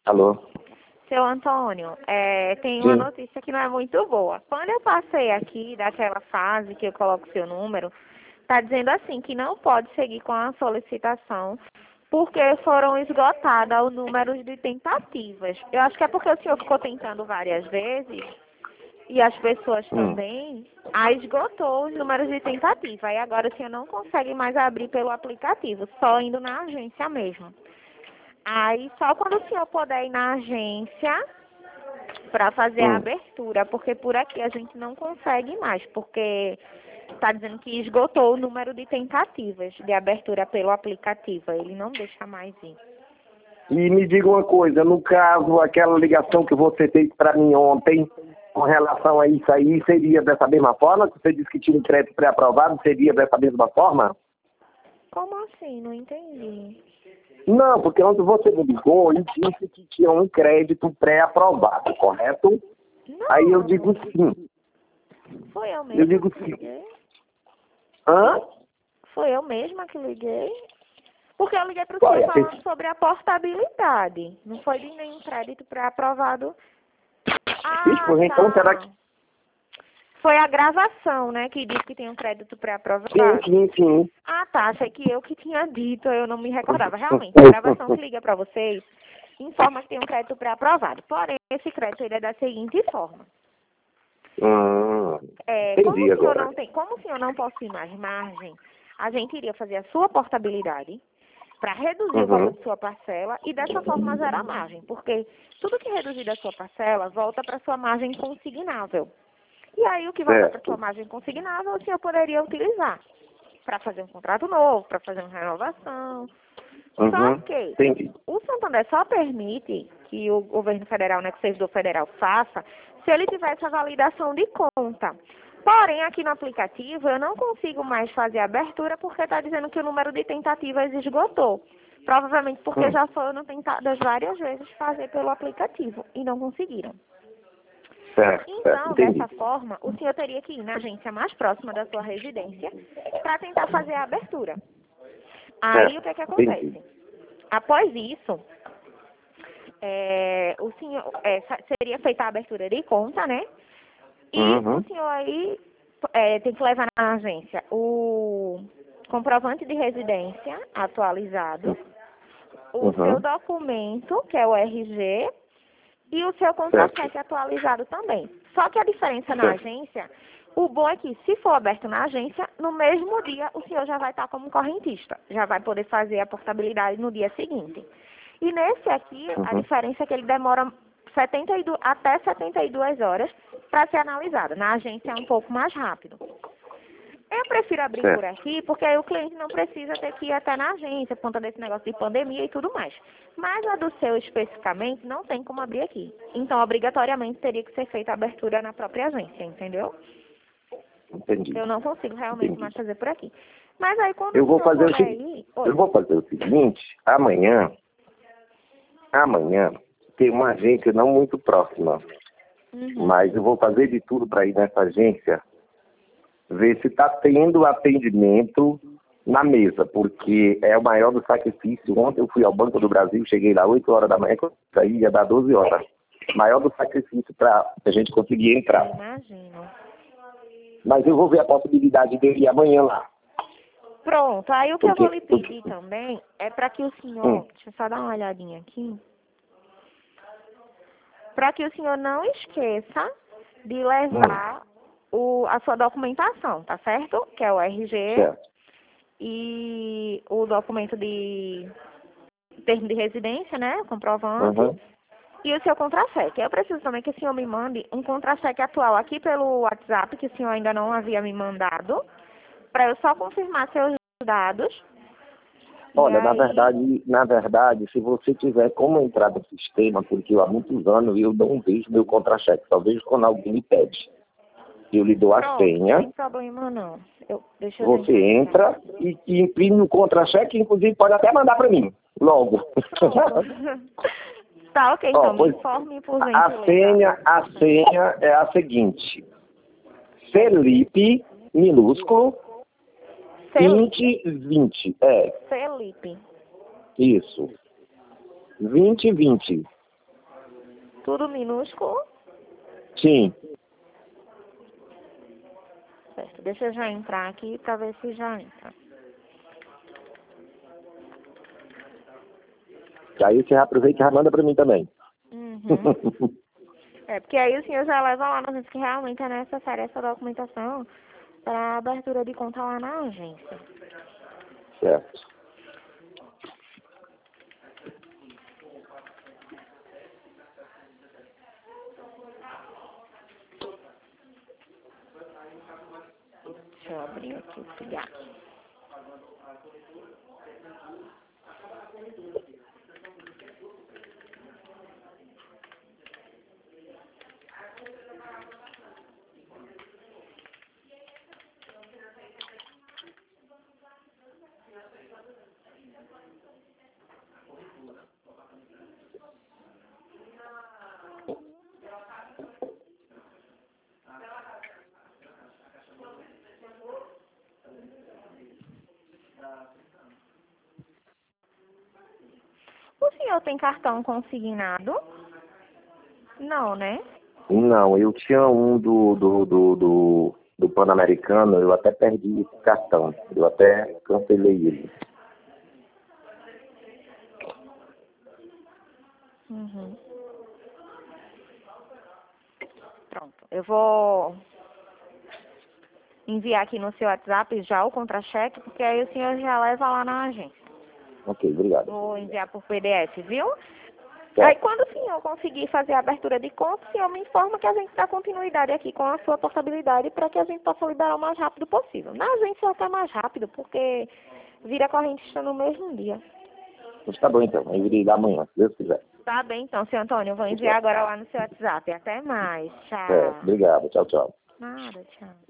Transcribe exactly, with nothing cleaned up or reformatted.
Alô? Seu Antônio, é, tem Sim. uma notícia que não é muito boa. Quando eu passei aqui daquela fase que eu coloco seu número, tá dizendo assim que não pode seguir com a solicitação porque foram esgotadas o número de tentativas. Eu acho que é porque o senhor ficou tentando várias vezes e as pessoas Hum. também, aí esgotou os números de tentativa. Aí agora o senhor não consegue mais abrir pelo aplicativo, só indo na agência mesmo. Aí só quando o senhor puder ir na agência para fazer a Hum. abertura, porque por aqui a gente não consegue mais, porque está dizendo que esgotou o número de tentativas de abertura pelo aplicativo. Ele não deixa mais ir. E me diga uma coisa, no caso, aquela ligação que você fez para mim ontem, com relação a isso aí, seria dessa mesma forma? Que você disse que tinha um crédito pré-aprovado, seria dessa mesma forma? Como assim? Não entendi. Não, porque ontem você me ligou e disse que tinha um crédito pré-aprovado, correto? Não, Aí eu digo sim. foi eu Eu mesma digo que sim. liguei. Hã? Foi eu mesma que liguei. Porque eu liguei para o Qual senhor é? falando sobre a portabilidade. Não foi de nenhum crédito pré-aprovado. Ixi, Ah, pois então será tá. que... Foi a gravação, né, que diz que tem um crédito Sim, pré-aprovado. sim, sim. Ah, tá. Achei que eu que tinha dito, eu não me recordava. Realmente, a gravação que liga para vocês informa que tem um crédito pré-aprovado. Porém, esse crédito ele é da seguinte forma. Hum, É, como entendi o senhor agora. não tem, como o senhor não possui mais margem, a gente iria fazer a sua portabilidade para reduzir o valor Uhum. de sua parcela e dessa forma zerar a margem, porque tudo que reduzir da sua parcela volta para sua margem consignável. E aí o que voltar para sua Certo. margem consignável, o senhor poderia utilizar para fazer um contrato novo, para fazer uma renovação. Só Uhum. que Entendi. o Santander só permite que o governo federal, né, que o servidor federal faça, se ele tiver essa validação de conta. Porém, aqui no aplicativo, eu não consigo mais fazer a abertura porque está dizendo que o número de tentativas esgotou. Provavelmente porque Hum. já foram tentadas várias vezes fazer pelo aplicativo e não conseguiram. Certo, certo, Então, entendi. dessa forma, o senhor teria que ir na agência mais próxima da sua residência para tentar fazer a abertura. Aí, o que é que Certo, entendi. acontece? Após isso, é, o senhor, é, fa- seria feita a abertura de conta, né? E o Uhum. senhor aí é, tem que levar na agência o comprovante de residência atualizado, o seu Uhum. documento, que é o R G, e o seu Certo. contra-cheque atualizado também. Só que a diferença na Certo. agência, o bom é que se for aberto na agência, no mesmo dia o senhor já vai estar como correntista, já vai poder fazer a portabilidade no dia seguinte. E nesse aqui, a Uhum. diferença é que ele demora setenta e duas, até setenta e duas horas para ser analisado. Na agência é um pouco mais rápido. Eu prefiro abrir por Certo. aqui, porque aí o cliente não precisa ter que ir até na agência, por conta desse negócio de pandemia e tudo mais. Mas a do seu especificamente não tem como abrir aqui. Então, obrigatoriamente, teria que ser feita a abertura na própria agência, entendeu? Entendi. Eu não consigo realmente Entendi. mais fazer por aqui. Mas aí, quando o Eu vou senhor fazer o puder seguinte. ir... Eu Oi. vou fazer o seguinte. Amanhã, amanhã, tem uma agência não muito próxima. Uhum. Mas eu vou fazer de tudo para ir nessa agência, ver se está tendo atendimento na mesa, porque é o maior do sacrifício. Ontem eu fui ao Banco do Brasil, cheguei lá oito horas da manhã, quando eu saí ia dar doze horas. Maior do sacrifício para a gente conseguir entrar. Imagino. Mas eu vou ver a possibilidade dele ir amanhã lá. Pronto, aí o que eu vou Porque, lhe porque pedir também é para que o senhor, hum, deixa eu só dar uma olhadinha aqui, para que o senhor não esqueça de hum, levar o, a sua documentação, tá certo? Que é o R G certo. e o documento de termo de residência, né? O comprovante. Uhum. E o seu contra-cheque. Eu preciso também que o senhor me mande um contra-cheque atual aqui pelo WhatsApp, que o senhor ainda não havia me mandado, para eu só confirmar seus dados. E Olha, na aí, verdade, na verdade, se você tiver como entrar no sistema, porque eu há muitos anos eu não vejo meu contra-cheque, só vejo quando alguém me pede. Eu lhe dou a pronto, não senha, tem problema não. Eu, deixa eu você tentar entrar entra aqui. e, e imprime o contra-cheque, inclusive pode até mandar para mim, logo. Pronto. Tá, ok, Ó, então me pois informe por a a gentileza. senha, a senha é a seguinte: Felipe, minúsculo, Felipe. vinte vinte. É, Felipe. isso. vinte vinte. Tudo minúsculo? Sim. Certo, deixa eu já entrar aqui para ver se já entra. E aí você aproveita e já manda para mim também. Uhum. É, porque aí o senhor já leva lá na agência que realmente é necessária essa documentação para a abertura de conta lá na agência. Certo. Deixa eu abrir aqui o cigarro. O senhor tem cartão consignado? Não, né? Não, eu tinha um do, do, do, do, do Pan-Americano, eu até perdi esse cartão. Eu até cancelei ele. Uhum. Pronto. Eu vou enviar aqui no seu WhatsApp já o contra-cheque, porque aí o senhor já leva lá na agência. Ok, obrigado. Vou enviar por P D F, viu? Certo. Aí quando o senhor conseguir fazer a abertura de conta, o senhor me informa que a gente dá continuidade aqui com a sua portabilidade para que a gente possa liberar o mais rápido possível. Na agência é até mais rápido, porque vira correntista no mesmo dia. Mas tá bom então, eu irei lá amanhã, se Deus quiser. Tá bem então, senhor Antônio. Eu vou enviar agora lá no seu WhatsApp. Até mais. Tchau. É, obrigado, tchau, tchau. Nada, tchau.